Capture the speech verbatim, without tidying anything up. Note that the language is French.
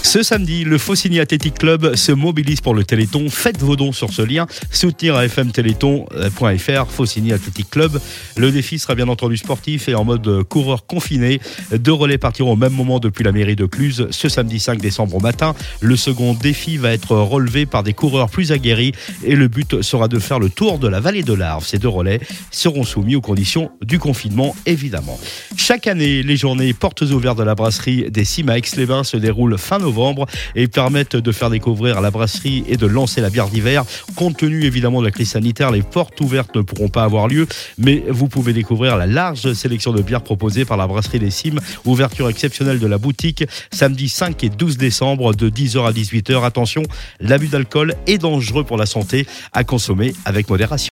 Ce samedi, le Faucigny Athletic Club se mobilise pour le Téléthon. Faites vos dons sur ce lien, soutenir à f m téléthon point f r, Faucigny Athletic Club. Le défi sera bien entendu sportif et en mode coureur confiné. Deux relais partiront au même moment depuis la mairie de Cluse ce samedi cinq décembre au matin. Le second défi va être relevé par des coureurs plus aguerris et le but sera de faire le tour de la vallée de l'Arve. Ces deux relais seront soumis aux conditions du confinement, évidemment. Chaque année, les journées portes ouvertes de la brasserie des Cimes à Aix-les-Bains se déroulent fin novembre et permettent de faire découvrir la brasserie et de lancer la bière d'hiver. Compte tenu évidemment de la crise sanitaire, les portes ouvertes ne pourront pas avoir lieu, mais vous pouvez découvrir la large sélection de bières proposées par la brasserie des Cimes. Ouverture exceptionnelle de la boutique samedi cinq et douze décembre de dix heures à dix-huit heures. Attention, l'abus d'alcool est dangereux pour la santé, à consommer avec modération.